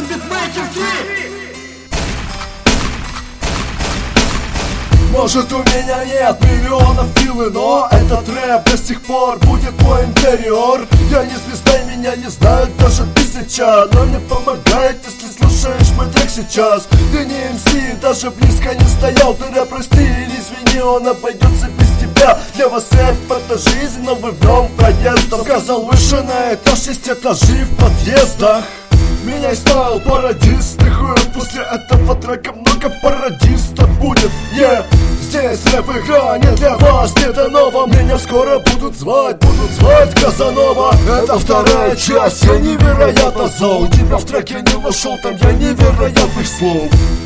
Russian Beatmaker 3. Может, у меня нет миллионов силы, но этот рэп до сих пор будет мой интерьер. Я не звезда, и меня не знают даже тысяча, но мне помогает, если слушаешь мой трек сейчас. Ты не МС, даже близко не стоял. Ты рэп, прости или извини, он обойдется без тебя. Для вас рэп это жизнь, но вы в нем проездом. Сказал выше на этаж, 6 этажей в подъездах. Меня стал пародист, после этого трека много пародистов будет. Здесь рэп игра не для вас, не до нового. Меня скоро будут звать Казанова. Это вторая часть, я невероятно зол. Тебя в треке не нашел, там я невероятных слов.